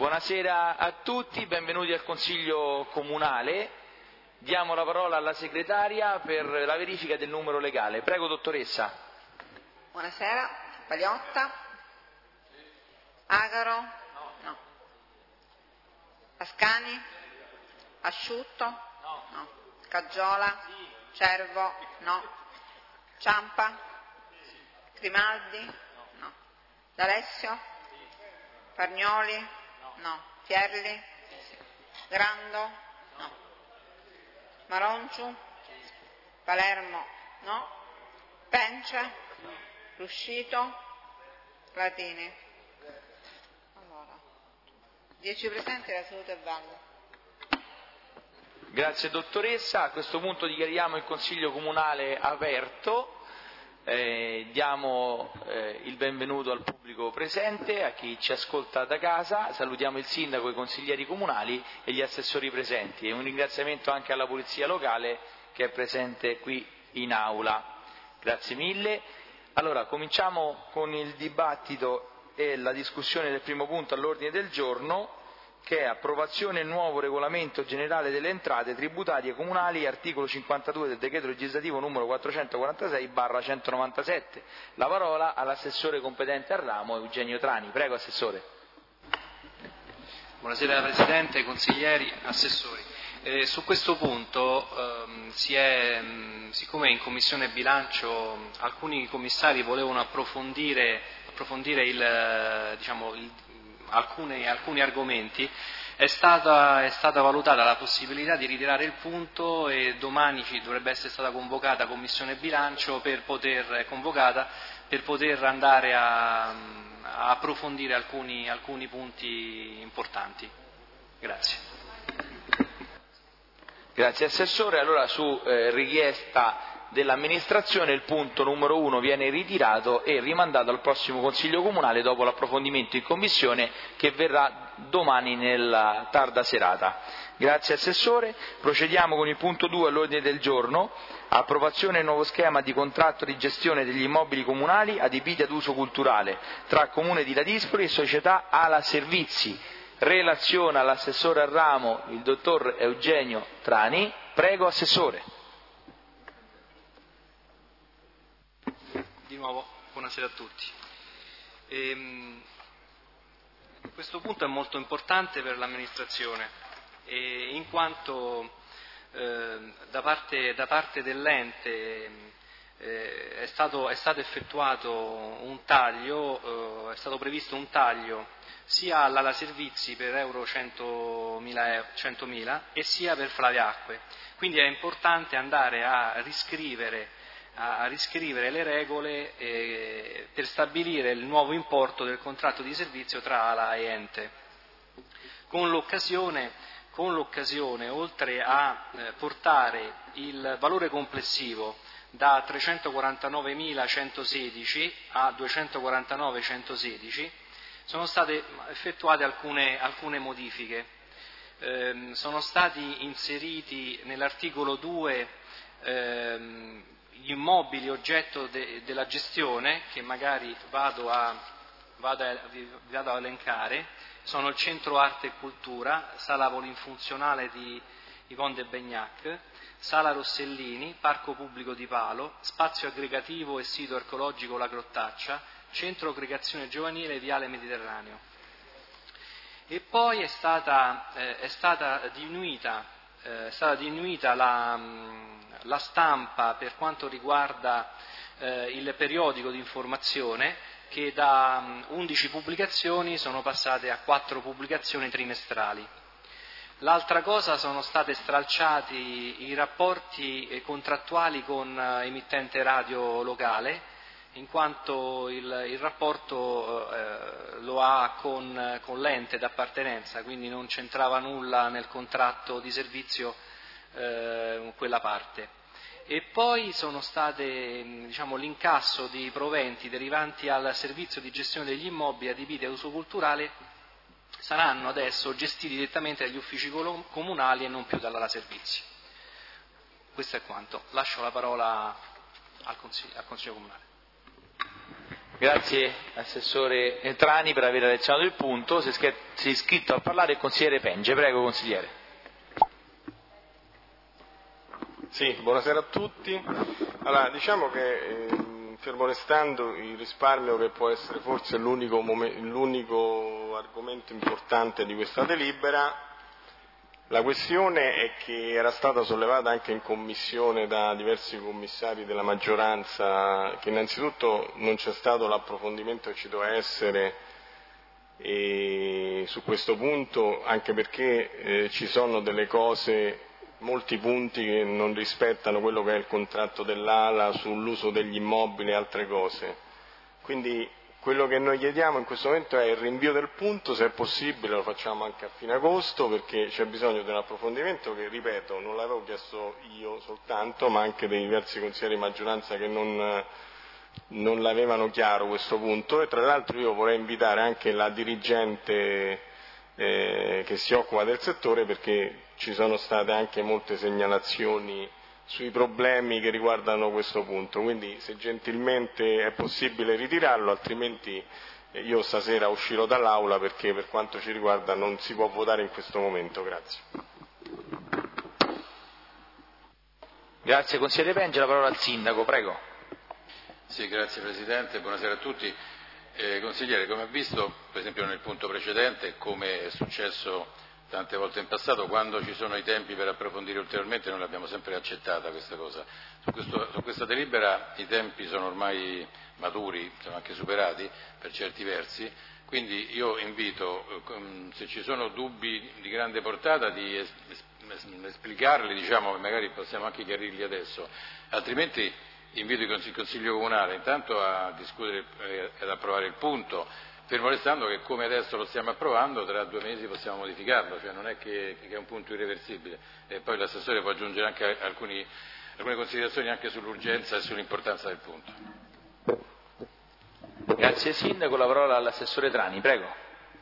Buonasera a tutti, benvenuti al Consiglio Comunale. Diamo la parola alla segretaria per la verifica del numero legale. Prego, dottoressa. Buonasera. Paliotta? Agaro? No. Ascani? Asciutto? No. Caggiola? Cervo? No. Ciampa? Grimaldi? No. D'Alessio? Pargnoli? No. Fierli? Grando? No. Maronciu? Palermo? No. Pence? Ruscito? Latini? Allora, 10 presenti, la seduta è valida. Grazie dottoressa, a questo punto dichiariamo il Consiglio Comunale aperto. Diamo il benvenuto al pubblico presente, a chi ci ascolta da casa, salutiamo il sindaco, i consiglieri comunali e gli assessori presenti e un ringraziamento anche alla polizia locale che è presente qui in aula. Grazie mille. Allora, cominciamo con il dibattito e la discussione del primo punto all'ordine del giorno, che è approvazione del nuovo regolamento generale delle entrate tributarie comunali, articolo 52 del decreto legislativo numero 446/197. La parola all'assessore competente al ramo, Eugenio Trani. Prego, assessore. Buonasera Presidente, consiglieri, assessori. Su questo punto, siccome in Commissione Bilancio alcuni commissari volevano approfondire alcuni argomenti, è stata valutata la possibilità di ritirare il punto e domani dovrebbe essere stata convocata la Commissione Bilancio per poter andare a approfondire alcuni punti importanti. Grazie. Grazie Assessore. Allora su richiesta dell'amministrazione il punto numero 1 viene ritirato e rimandato al prossimo Consiglio Comunale dopo l'approfondimento in Commissione che verrà domani nella tarda serata. Grazie Assessore. Procediamo con il punto 2 all'ordine del giorno, approvazione del nuovo schema di contratto di gestione degli immobili comunali adibiti ad uso culturale tra Comune di Ladispoli e Società Ala Servizi. Relaziona l'assessore al ramo, il dottor Eugenio Trani. Prego, Assessore. Di nuovo, buonasera a tutti. Questo punto è molto importante per l'amministrazione, in quanto da parte dell'ente è stato effettuato un taglio, è stato previsto un taglio sia all'ala servizi per euro 100.000 e sia per Flaviacque. Quindi è importante andare a riscrivere le regole per stabilire il nuovo importo del contratto di servizio tra ALA e ente. Con l'occasione, oltre a portare il valore complessivo da 349.116 a 249.116, sono state effettuate alcune modifiche. Sono stati inseriti nell'articolo 2 gli immobili oggetto della gestione, che magari vado a elencare. Sono il Centro Arte e Cultura, Sala Polinfunzionale di Yvonne de Begnac, Sala Rossellini, Parco Pubblico di Palo, Spazio Aggregativo e Sito Archeologico La Grottaccia, Centro Aggregazione Giovanile Viale Mediterraneo. E poi è stata diminuita la stampa per quanto riguarda il periodico di informazione, che da 11 pubblicazioni sono passate a 4 pubblicazioni trimestrali. L'altra cosa, sono stati stralciati i rapporti contrattuali con emittente radio locale, in quanto il rapporto lo ha con l'ente d'appartenenza, quindi non c'entrava nulla nel contratto di servizio quella parte. E poi sono state, l'incasso di proventi derivanti al servizio di gestione degli immobili adibiti ad uso culturale saranno adesso gestiti direttamente dagli uffici comunali e non più dall'ala servizi. Questo è quanto. Lascio la parola al Consiglio Comunale. Grazie Assessore Trani per aver lezionato il punto. Si è iscritto a parlare il consigliere Penge. Prego, consigliere. Sì, buonasera a tutti. Allora, diciamo che fermo restando il risparmio, che può essere forse l'unico argomento importante di questa delibera, la questione è che era stata sollevata anche in commissione da diversi commissari della maggioranza, che innanzitutto non c'è stato l'approfondimento che ci doveva essere su questo punto, anche perché ci sono delle cose, molti punti che non rispettano quello che è il contratto dell'ALA sull'uso degli immobili e altre cose. Quindi quello che noi chiediamo in questo momento è il rinvio del punto, se è possibile lo facciamo anche a fine agosto, perché c'è bisogno di un approfondimento che, ripeto, non l'avevo chiesto io soltanto, ma anche dei diversi consiglieri di maggioranza che non l'avevano chiaro questo punto. E tra l'altro io vorrei invitare anche la dirigente che si occupa del settore, perché ci sono state anche molte segnalazioni sui problemi che riguardano questo punto, quindi se gentilmente è possibile ritirarlo, altrimenti io stasera uscirò dall'aula, perché per quanto ci riguarda non si può votare in questo momento. Grazie. Grazie consigliere Penge, la parola al sindaco, prego. Sì, grazie Presidente, buonasera a tutti. Consigliere, come ha visto per esempio nel punto precedente, come è successo tante volte in passato, quando ci sono i tempi per approfondire ulteriormente noi l'abbiamo sempre accettata questa cosa. Su questa delibera i tempi sono ormai maturi, sono anche superati per certi versi, quindi io invito, se ci sono dubbi di grande portata, di esplicarli, diciamo, magari possiamo anche chiarirli adesso, altrimenti invito il Consiglio Comunale intanto a discutere ed approvare il punto, fermo restando che come adesso lo stiamo approvando, tra 2 mesi possiamo modificarlo, cioè non è che è un punto irreversibile. E poi l'assessore può aggiungere anche alcune considerazioni anche sull'urgenza e sull'importanza del punto. Grazie Sindaco, la parola all'assessore Trani, prego.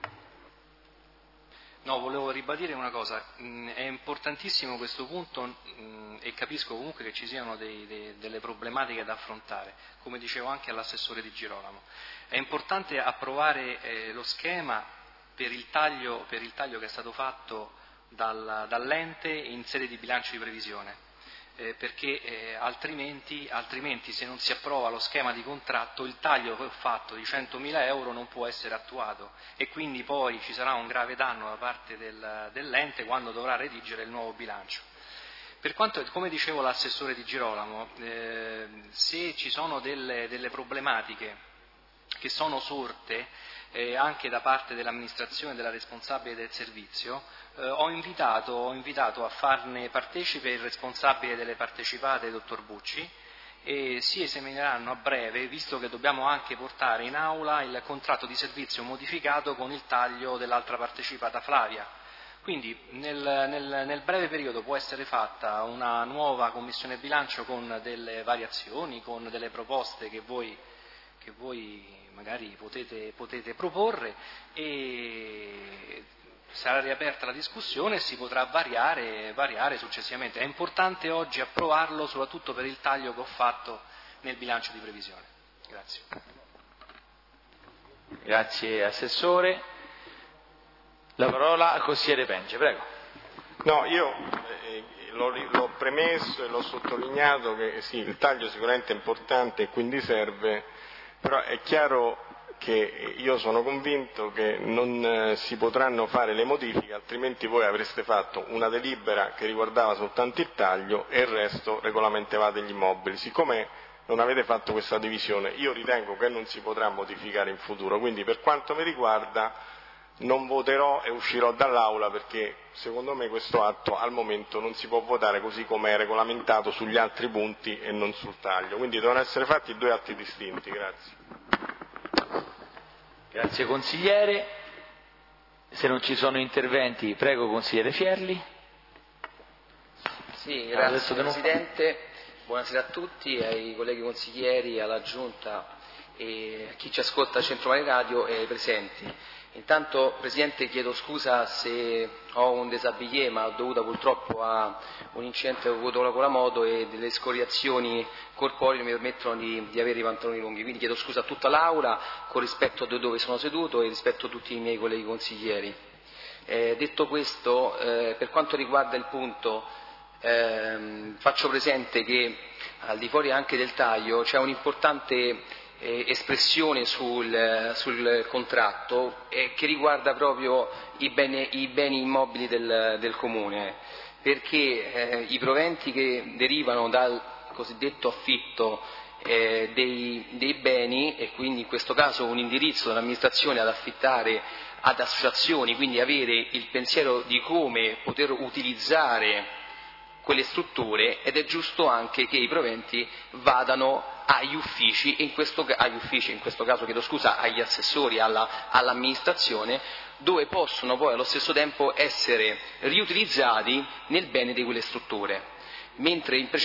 No, volevo ribadire una cosa, è importantissimo questo punto e capisco comunque che ci siano delle problematiche da affrontare, come dicevo anche all'assessore Di Girolamo. È importante approvare lo schema per il taglio che è stato fatto dall'ente in sede di bilancio di previsione, perché altrimenti se non si approva lo schema di contratto il taglio che ho fatto di 100.000 euro non può essere attuato e quindi poi ci sarà un grave danno da parte dell'ente quando dovrà redigere il nuovo bilancio. Per quanto, come dicevo l'assessore Di Girolamo, se ci sono delle problematiche che sono sorte anche da parte dell'amministrazione, della responsabile del servizio, ho invitato a farne partecipe il responsabile delle partecipate, dottor Bucci, e si esamineranno a breve, visto che dobbiamo anche portare in aula il contratto di servizio modificato con il taglio dell'altra partecipata Flavia. Quindi nel breve periodo può essere fatta una nuova commissione bilancio con delle variazioni, con delle proposte che voi magari potete proporre, e sarà riaperta la discussione e si potrà variare successivamente. È importante oggi approvarlo soprattutto per il taglio che ho fatto nel bilancio di previsione. Grazie. Grazie Assessore. La parola al consigliere Penge, prego. No, io l'ho premesso e l'ho sottolineato che sì, il taglio sicuramente è importante e quindi serve, però è chiaro che io sono convinto che non si potranno fare le modifiche, altrimenti voi avreste fatto una delibera che riguardava soltanto il taglio e il resto regolamentavate gli immobili. Siccome non avete fatto questa divisione, io ritengo che non si potrà modificare in futuro, quindi per quanto mi riguarda non voterò e uscirò dall'aula, perché secondo me questo atto al momento non si può votare così come è regolamentato sugli altri punti e non sul taglio, quindi devono essere fatti 2 atti distinti. Grazie. Grazie consigliere. Se non ci sono interventi, prego consigliere Fierli. Sì, grazie Presidente, buonasera a tutti, ai colleghi consiglieri, alla Giunta e a chi ci ascolta a Centro Mani Radio e ai presenti. Intanto, Presidente, chiedo scusa se ho un déshabillé, ma dovuto purtroppo a un incidente che ho avuto con la moto e delle scoriazioni corporee mi permettono di avere i pantaloni lunghi. Quindi chiedo scusa a tutta l'Aula, con rispetto da dove sono seduto e rispetto a tutti i miei colleghi consiglieri. Detto questo, per quanto riguarda il punto, faccio presente che al di fuori anche del taglio c'è un'importante espressione sul contratto che riguarda proprio i beni immobili del Comune, perché i proventi che derivano dal cosiddetto affitto dei beni, e quindi in questo caso un indirizzo dell'amministrazione ad affittare ad associazioni, quindi avere il pensiero di come poter utilizzare quelle strutture, ed è giusto anche che i proventi vadano agli uffici, in questo caso chiedo scusa, agli assessori, all'amministrazione, dove possono poi allo stesso tempo essere riutilizzati nel bene di quelle strutture. Mentre in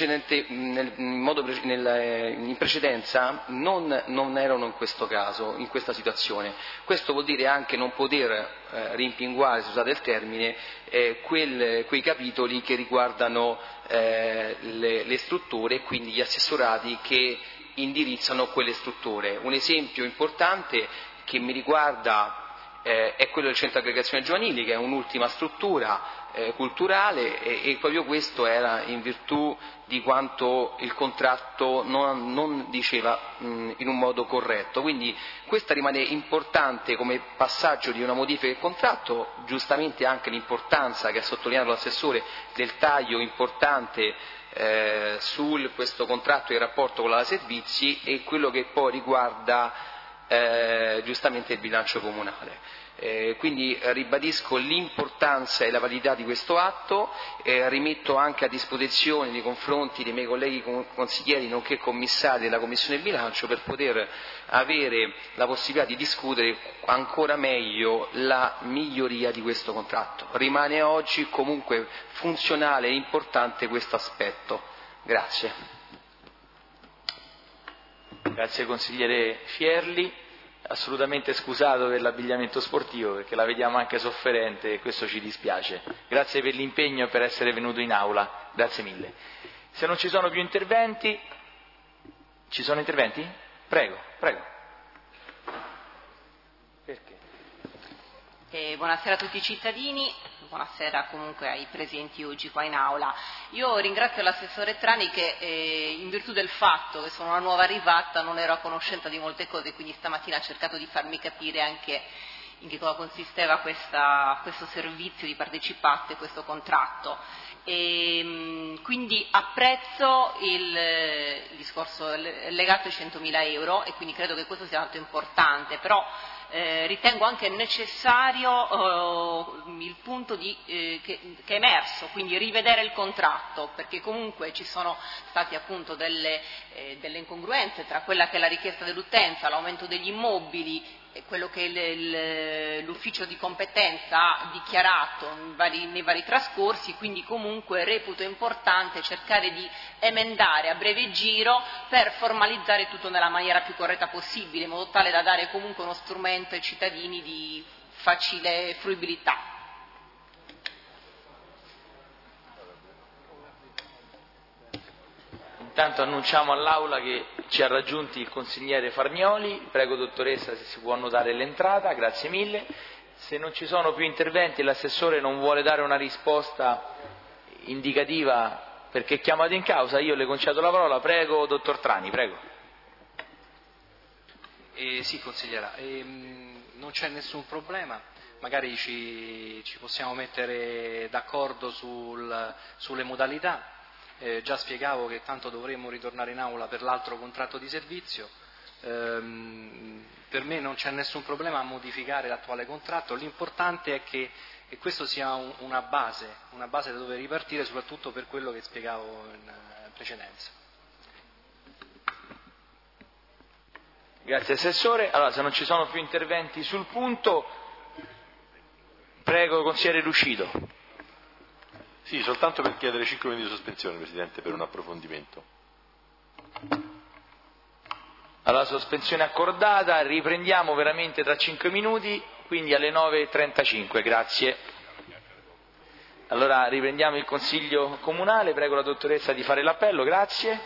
precedenza non erano in questo caso, in questa situazione. Questo vuol dire anche non poter rimpinguare, scusate il termine, quei capitoli che riguardano le strutture e quindi gli assessorati che indirizzano quelle strutture. Un esempio importante che mi riguarda è quello del centro aggregazione giovanili, che è un'ultima struttura culturale, e proprio questo era in virtù di quanto il contratto non diceva in un modo corretto. Quindi questa rimane importante come passaggio di una modifica del contratto, giustamente anche l'importanza che ha sottolineato l'assessore del taglio importante su questo contratto in rapporto con la servizi, e quello che poi riguarda giustamente il bilancio comunale. Quindi ribadisco l'importanza e la validità di questo atto, rimetto anche a disposizione nei confronti dei miei colleghi consiglieri nonché commissari della Commissione Bilancio per poter avere la possibilità di discutere ancora meglio la miglioria di questo contratto. Rimane oggi comunque funzionale e importante questo aspetto. Grazie. Grazie consigliere Fierli. Assolutamente scusato per l'abbigliamento sportivo, perché la vediamo anche sofferente e questo ci dispiace. Grazie per l'impegno e per essere venuto in aula, grazie mille. Se non ci sono più interventi, ci sono interventi? Prego. Perché? Buonasera a tutti i cittadini, buonasera comunque ai presenti oggi qua in aula. Io ringrazio l'assessore Trani che in virtù del fatto che sono una nuova arrivata non ero a conoscenza di molte cose, quindi stamattina ha cercato di farmi capire anche in che cosa consisteva questo servizio di partecipazione, questo contratto. Quindi apprezzo il discorso legato ai 100.000 euro e quindi credo che questo sia molto importante, però ritengo anche necessario il punto che è emerso, quindi rivedere il contratto, perché comunque ci sono stati appunto delle incongruenze tra quella che è la richiesta dell'utenza, l'aumento degli immobili, quello che l'ufficio di competenza ha dichiarato nei vari trascorsi, quindi comunque reputo importante cercare di emendare a breve giro per formalizzare tutto nella maniera più corretta possibile, in modo tale da dare comunque uno strumento ai cittadini di facile fruibilità. Intanto annunciamo all'Aula che ci ha raggiunti il consigliere Farnioli. Prego dottoressa se si può annotare l'entrata, grazie mille. Se non ci sono più interventi e l'assessore non vuole dare una risposta indicativa perché è chiamato in causa, io le concedo la parola. Prego dottor Trani, prego. Sì consigliera, non c'è nessun problema, magari ci possiamo mettere d'accordo sulle modalità. Già spiegavo che tanto dovremmo ritornare in aula per l'altro contratto di servizio. Per me non c'è nessun problema a modificare l'attuale contratto, l'importante è che questo sia una base da dove ripartire, soprattutto per quello che spiegavo in precedenza. Grazie Assessore. Allora, se non ci sono più interventi sul punto, prego consigliere Ruscito. Sì, soltanto per chiedere 5 minuti di sospensione, Presidente, per un approfondimento. Allora, sospensione accordata, riprendiamo veramente tra 5 minuti. quindi alle 9:35, grazie. Allora riprendiamo il Consiglio Comunale, prego la dottoressa di fare l'appello, grazie.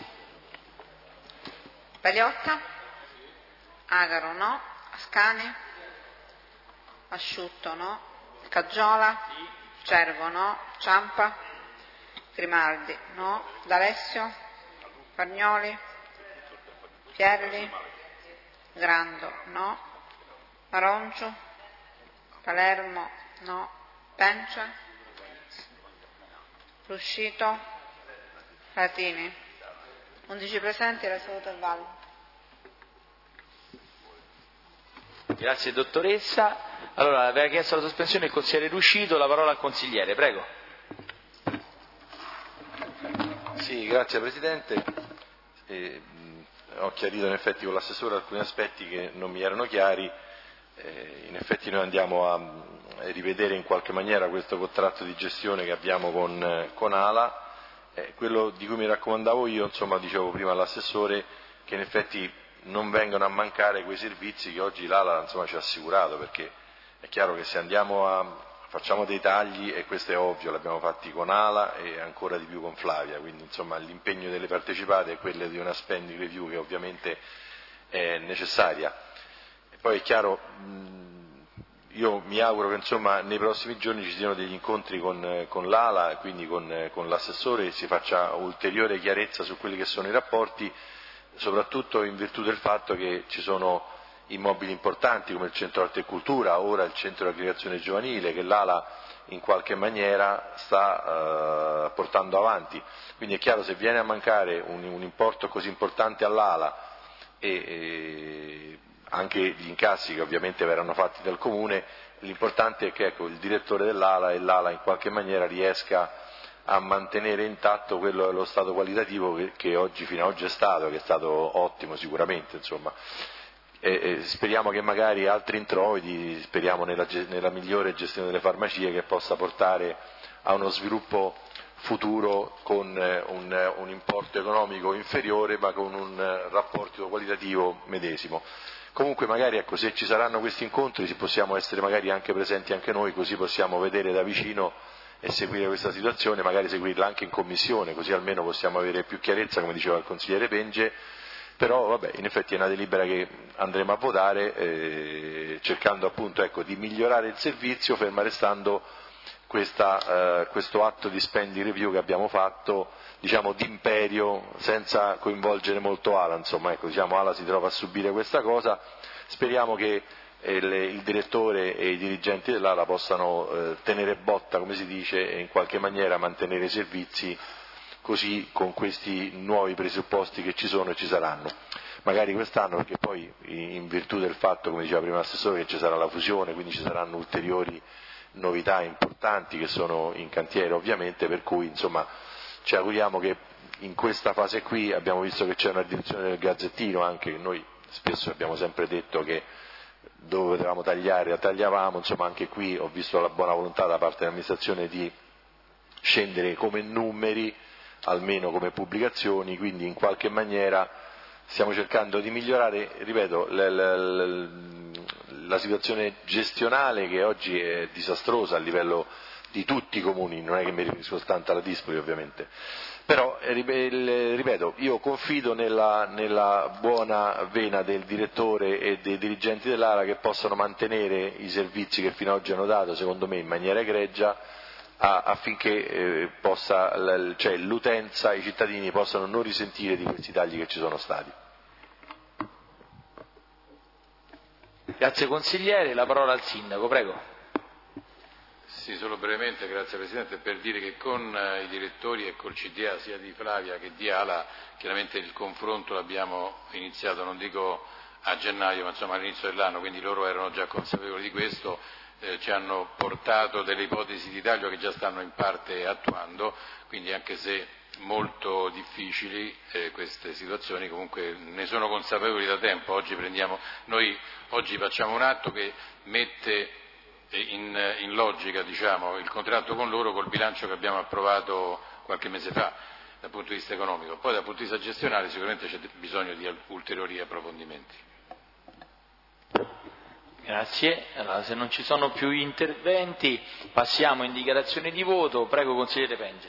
Paliotta? Agaro no. Ascani? Asciutto no. Caggiola? Cervo no. Ciampa? Grimaldi no. D'Alessio? Pagnoli? Pierli? Grando no. Maroncio? Palermo no. Pencia? Ruscito? Latini? 11 presenti, la seduta è valida. Grazie dottoressa. Allora, aveva chiesto la sospensione il consigliere Ruscito, la parola al consigliere, prego. Sì, grazie Presidente. Ho chiarito in effetti con l'assessore alcuni aspetti che non mi erano chiari. In effetti noi andiamo a rivedere in qualche maniera questo contratto di gestione che abbiamo con ALA. Quello di cui mi raccomandavo io, insomma, dicevo prima all'assessore, che in effetti non vengano a mancare quei servizi che oggi l'ALA, insomma, ci ha assicurato, perché è chiaro che se facciamo dei tagli, e questo è ovvio, l'abbiamo fatti con ALA e ancora di più con Flavia, quindi insomma l'impegno delle partecipate è quello di una spending review che ovviamente è necessaria. E poi è chiaro, io mi auguro che insomma nei prossimi giorni ci siano degli incontri con l'ALA e quindi con l'assessore e si faccia ulteriore chiarezza su quelli che sono i rapporti, soprattutto in virtù del fatto che ci sono immobili importanti come il Centro Arte e Cultura, ora il Centro di Aggregazione Giovanile, che l'ALA in qualche maniera sta portando avanti. Quindi è chiaro, se viene a mancare un importo così importante all'ALA e anche gli incassi che ovviamente verranno fatti dal Comune, l'importante è che il direttore dell'ALA e l'ALA in qualche maniera riesca a mantenere intatto quello lo stato qualitativo che fino ad oggi è stato ottimo sicuramente, insomma. Speriamo che magari altri introiti, speriamo nella migliore gestione delle farmacie, che possa portare a uno sviluppo futuro con un importo economico inferiore ma con un rapporto qualitativo medesimo. Comunque magari se ci saranno questi incontri possiamo essere magari anche presenti anche noi, così possiamo vedere da vicino e seguire questa situazione, magari seguirla anche in commissione, così almeno possiamo avere più chiarezza, come diceva il consigliere Penge. Però vabbè, in effetti è una delibera che andremo a votare cercando appunto di migliorare il servizio, ferma restando questo atto di spending review che abbiamo fatto, diciamo d'imperio, senza coinvolgere molto ALA, insomma, diciamo ALA si trova a subire questa cosa, speriamo che il direttore e i dirigenti dell'ALA possano tenere botta, come si dice, e in qualche maniera mantenere i servizi così, con questi nuovi presupposti che ci sono e ci saranno. Magari quest'anno, perché poi in virtù del fatto, come diceva prima l'assessore, che ci sarà la fusione, quindi ci saranno ulteriori novità importanti che sono in cantiere ovviamente, per cui insomma ci auguriamo che in questa fase qui, abbiamo visto che c'è una riduzione del Gazzettino, anche che noi spesso abbiamo sempre detto che dove potevamo tagliare tagliavamo, insomma anche qui ho visto la buona volontà da parte dell'amministrazione di scendere come numeri, almeno come pubblicazioni, quindi in qualche maniera stiamo cercando di migliorare, ripeto, la situazione gestionale che oggi è disastrosa a livello di tutti i comuni, non è che mi riferisco soltanto alla Dispoli ovviamente, però ripeto, io confido nella buona vena del direttore e dei dirigenti dell'ALA che possano mantenere i servizi che fino ad oggi hanno dato, secondo me in maniera egregia, affinché l'utenza, i cittadini possano non risentire di questi tagli che ci sono stati. Grazie consigliere, la parola al sindaco, prego. Sì, solo brevemente, grazie Presidente, per dire che con i direttori e col CDA sia di Flavia che di ALA chiaramente il confronto l'abbiamo iniziato, non dico a gennaio, ma insomma all'inizio dell'anno, quindi loro erano già consapevoli di questo, ci hanno portato delle ipotesi di taglio che già stanno in parte attuando, quindi anche se molto difficili queste situazioni comunque ne sono consapevoli da tempo. Noi oggi facciamo un atto che mette in logica, diciamo, il contratto con loro col bilancio che abbiamo approvato qualche mese fa dal punto di vista economico. Poi dal punto di vista gestionale sicuramente c'è bisogno di ulteriori approfondimenti. Grazie. Allora, se non ci sono più interventi, passiamo in dichiarazione di voto. Prego, consigliere Penge.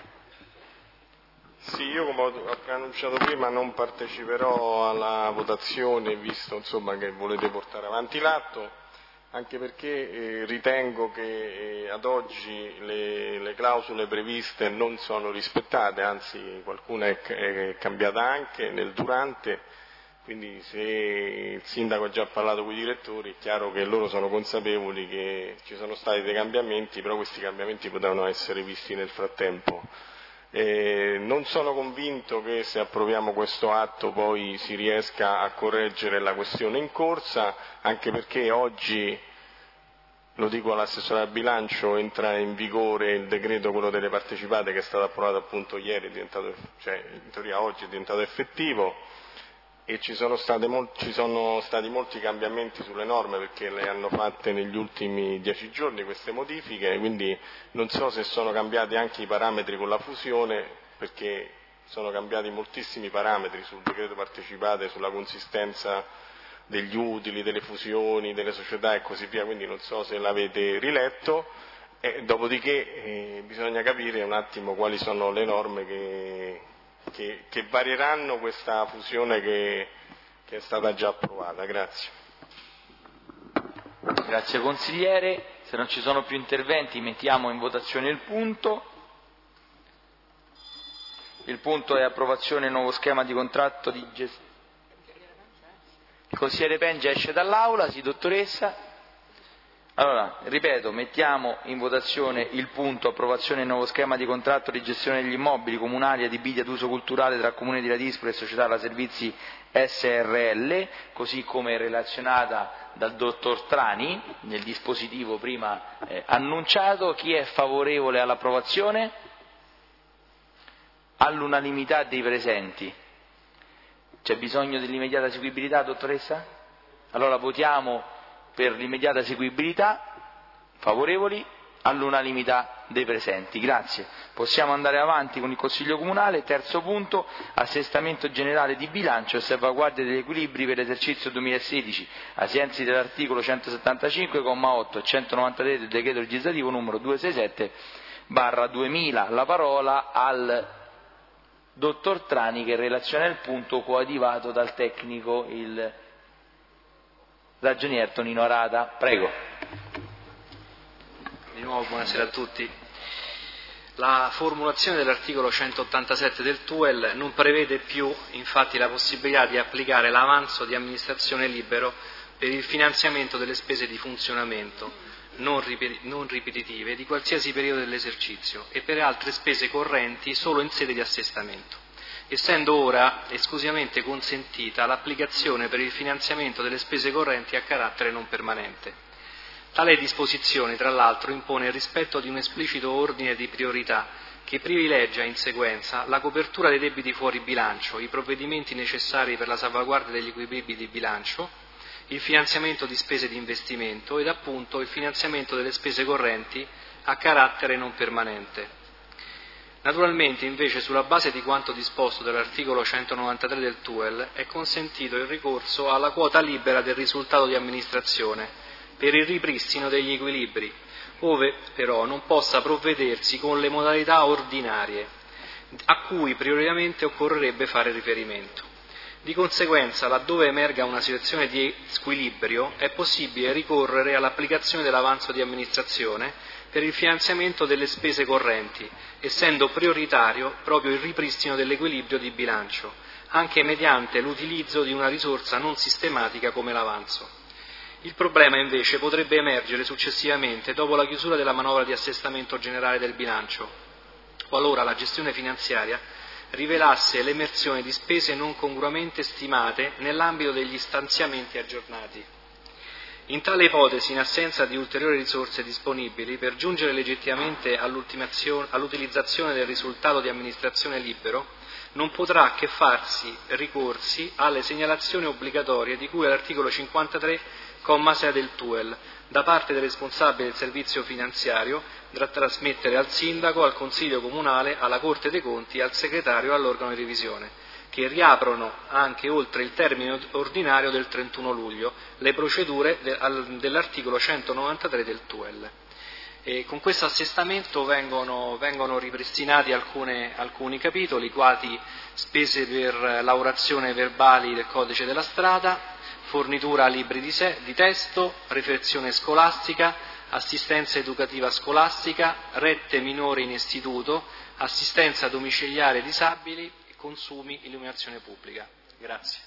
Sì, io come ho annunciato prima non parteciperò alla votazione, visto insomma, che volete portare avanti l'atto, anche perché ritengo che ad oggi le clausole previste non sono rispettate, anzi qualcuna è cambiata anche nel durante. Quindi se il sindaco ha già parlato con i direttori è chiaro che loro sono consapevoli che ci sono stati dei cambiamenti, però questi cambiamenti potevano essere visti nel frattempo. Non sono convinto che se approviamo questo atto poi si riesca a correggere la questione in corsa, anche perché oggi, lo dico all'assessore al bilancio, entra in vigore il decreto, quello delle partecipate, che è stato approvato appunto ieri, in teoria oggi è diventato effettivo. E ci sono stati molti cambiamenti sulle norme, perché le hanno fatte negli ultimi 10 giorni queste modifiche, quindi non so se sono cambiati anche i parametri con la fusione, perché sono cambiati moltissimi parametri sul decreto partecipate, sulla consistenza degli utili, delle fusioni, delle società e così via, quindi non so se l'avete riletto. Dopodiché bisogna capire un attimo quali sono le norme che varieranno questa fusione che è stata già approvata. Grazie. Grazie consigliere. Se non ci sono più interventi mettiamo in votazione il punto. Il punto è approvazione del nuovo schema di contratto di gestione. Il consigliere Penge esce dall'aula, sì dottoressa. Allora, ripeto, mettiamo in votazione il punto approvazione del nuovo schema di contratto di gestione degli immobili comunali adibiti ad uso culturale tra Comune di Ladispoli e Società La Servizi SRL, così come relazionata dal dottor Trani nel dispositivo prima annunciato. Chi è favorevole all'approvazione? All'unanimità dei presenti. C'è bisogno dell'immediata eseguibilità, dottoressa? Allora votiamo per l'immediata eseguibilità, favorevoli, all'unanimità dei presenti. Grazie. Possiamo andare avanti con il Consiglio Comunale. Terzo punto, assestamento generale di bilancio e salvaguardia degli equilibri per l'esercizio 2016, ai sensi dell'articolo 175,8 e 193 del decreto legislativo numero 267/2000. La parola al dottor Trani, che relaziona il punto coadiuvato dal tecnico, il ragionier Tonino Arata. Prego. Di nuovo buonasera a tutti. La formulazione dell'articolo 187 del TUEL non prevede più infatti la possibilità di applicare l'avanzo di amministrazione libero per il finanziamento delle spese di funzionamento non ripetitive di qualsiasi periodo dell'esercizio e per altre spese correnti solo in sede di assestamento, essendo ora esclusivamente consentita l'applicazione per il finanziamento delle spese correnti a carattere non permanente. Tale disposizione, tra l'altro, impone il rispetto di un esplicito ordine di priorità che privilegia in sequenza la copertura dei debiti fuori bilancio, i provvedimenti necessari per la salvaguardia degli equilibri di bilancio, il finanziamento di spese di investimento ed appunto il finanziamento delle spese correnti a carattere non permanente. Naturalmente, invece, sulla base di quanto disposto dall'articolo 193 del TUEL, è consentito il ricorso alla quota libera del risultato di amministrazione per il ripristino degli equilibri, ove però non possa provvedersi con le modalità ordinarie, a cui prioritariamente occorrerebbe fare riferimento. Di conseguenza, laddove emerga una situazione di squilibrio, è possibile ricorrere all'applicazione dell'avanzo di amministrazione per il finanziamento delle spese correnti, essendo prioritario proprio il ripristino dell'equilibrio di bilancio, anche mediante l'utilizzo di una risorsa non sistematica come l'avanzo. Il problema invece potrebbe emergere successivamente dopo la chiusura della manovra di assestamento generale del bilancio, qualora la gestione finanziaria rivelasse l'emersione di spese non congruamente stimate nell'ambito degli stanziamenti aggiornati. In tale ipotesi, in assenza di ulteriori risorse disponibili, per giungere legittimamente all'utilizzazione del risultato di amministrazione libero, non potrà che farsi ricorsi alle segnalazioni obbligatorie di cui all'articolo 53,6 del TUEL, da parte del responsabile del servizio finanziario, da trasmettere al sindaco, al consiglio comunale, alla Corte dei Conti e al segretario e all'organo di revisione, che riaprono, anche oltre il termine ordinario del 31 luglio, le procedure dell'articolo 193 del TUEL. E con questo assestamento vengono ripristinati alcuni capitoli, quali spese per lavorazione verbali del codice della strada, fornitura libri di testo, riflessione scolastica, assistenza educativa scolastica, rette minori in istituto, assistenza domiciliare ai disabili, consumi, illuminazione pubblica. Grazie.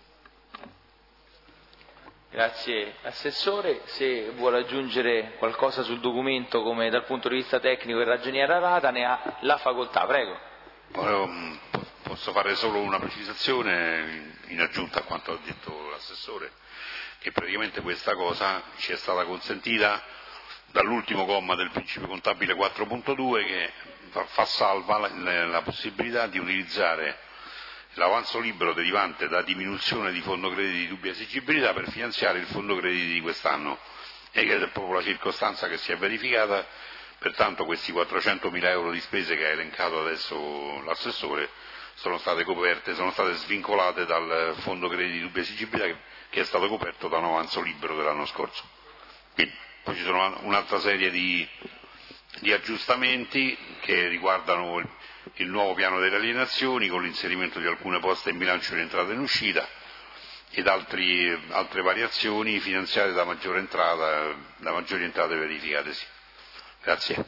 Grazie Assessore, se vuole aggiungere qualcosa sul documento come dal punto di vista tecnico il ragioniere Arata ne ha la facoltà, prego. Posso fare solo una precisazione in aggiunta a quanto ha detto l'Assessore, che praticamente questa cosa ci è stata consentita dall'ultimo comma del principio contabile 4.2 che fa salva la possibilità di utilizzare l'avanzo libero derivante da diminuzione di fondo crediti di dubbia esigibilità per finanziare il fondo crediti di quest'anno, e che è proprio la circostanza che si è verificata. Pertanto questi 400.000 euro di spese che ha elencato adesso l'Assessore sono state coperte, sono state svincolate dal fondo crediti di dubbia esigibilità che è stato coperto da un avanzo libero dell'anno scorso. Quindi, poi ci sono un'altra serie di aggiustamenti che riguardano il nuovo piano delle alienazioni con l'inserimento di alcune poste in bilancio in entrata e in uscita ed altre variazioni finanziate da maggiori entrate verificatesi. Grazie.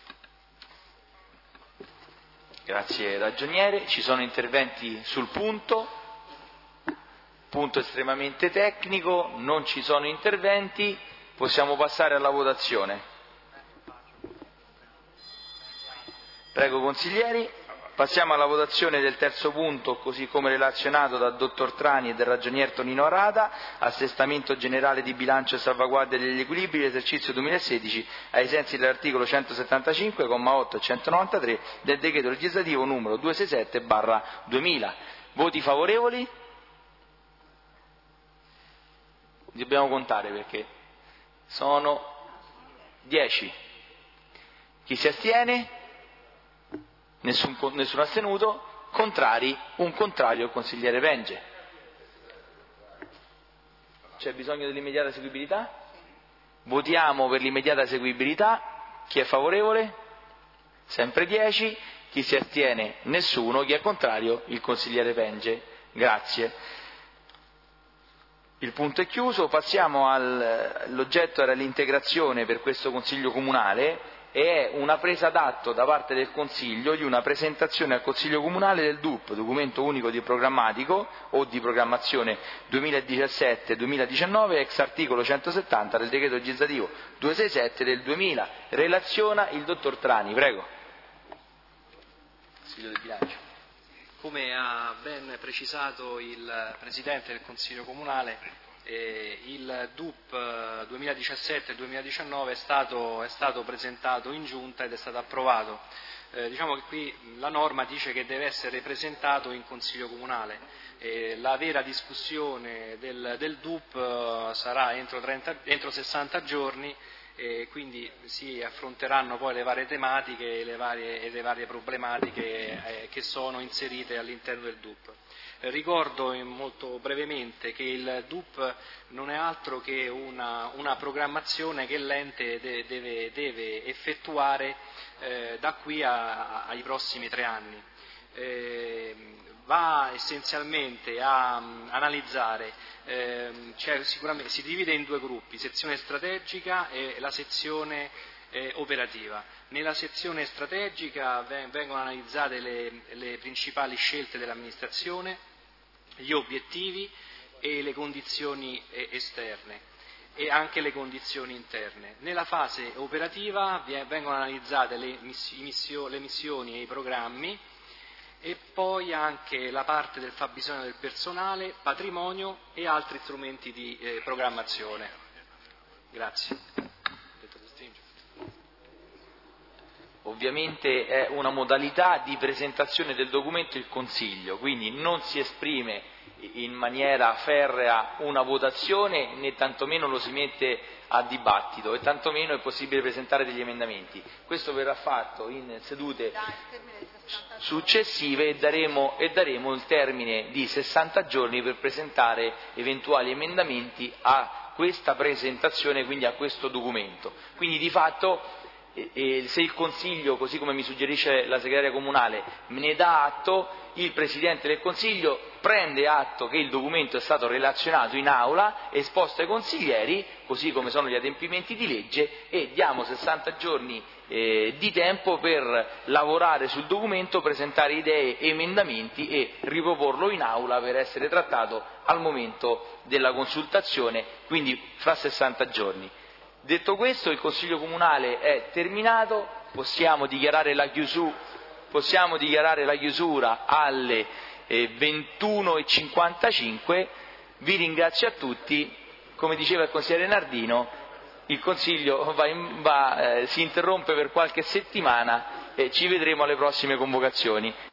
Grazie Ragioniere. Ci sono interventi sul punto estremamente tecnico, non ci sono interventi, possiamo passare alla votazione. Prego consiglieri, passiamo alla votazione del terzo punto, così come relazionato dal dottor Trani e del ragionier Tonino Arata, assestamento generale di bilancio e salvaguardia degli equilibri dell'esercizio 2016 ai sensi dell'articolo 175, comma 8 e 193 del decreto legislativo numero 267/2000. Voti favorevoli? Dobbiamo contare perché sono 10. Chi si astiene? Nessun astenuto. Contrari? Un contrario, il consigliere Penge. C'è bisogno dell'immediata eseguibilità? Votiamo per l'immediata eseguibilità. Chi è favorevole? Sempre 10. Chi si astiene? Nessuno. Chi è contrario? Il consigliere Penge. Grazie. Il punto è chiuso. Passiamo all'oggetto era l'integrazione per questo Consiglio Comunale e è una presa d'atto da parte del Consiglio di una presentazione al Consiglio Comunale del DUP, documento unico di programmatico o di programmazione 2017-2019, ex articolo 170 del decreto legislativo 267 del 2000. Relaziona il dottor Trani, prego. Consiglio del bilancio. Come ha ben precisato il Presidente del Consiglio Comunale, il DUP 2017-2019 è stato presentato in Giunta ed è stato approvato. Diciamo che qui la norma dice che deve essere presentato in Consiglio Comunale. La vera discussione del DUP sarà entro 60 giorni, quindi si affronteranno poi le varie tematiche e le varie problematiche che sono inserite all'interno del DUP. Ricordo molto brevemente che il DUP non è altro che una programmazione che l'ente deve effettuare da qui ai prossimi 3 anni. Va essenzialmente a analizzare, sicuramente si divide in 2 gruppi, sezione strategica e la sezione operativa. Nella sezione strategica vengono analizzate le principali scelte dell'amministrazione, gli obiettivi e le condizioni esterne e anche le condizioni interne. Nella fase operativa vengono analizzate le missioni e i programmi e poi anche la parte del fabbisogno del personale, patrimonio e altri strumenti di programmazione. Grazie. Ovviamente è una modalità di presentazione del documento il Consiglio, quindi non si esprime in maniera ferrea una votazione, né tantomeno lo si mette a dibattito, e tantomeno è possibile presentare degli emendamenti. Questo verrà fatto in sedute successive e daremo il termine di 60 giorni per presentare eventuali emendamenti a questa presentazione, quindi a questo documento. Quindi di fatto se il Consiglio, così come mi suggerisce la segretaria comunale, me ne dà atto, il Presidente del Consiglio prende atto che il documento è stato relazionato in aula, esposto ai consiglieri, così come sono gli adempimenti di legge, e diamo 60 giorni di tempo per lavorare sul documento, presentare idee, emendamenti e riproporlo in aula per essere trattato al momento della consultazione, quindi fra 60 giorni. Detto questo, il Consiglio Comunale è terminato, possiamo dichiarare la chiusura alle 21:55. Vi ringrazio a tutti. Come diceva il consigliere Nardino, il Consiglio si interrompe per qualche settimana e ci vedremo alle prossime convocazioni.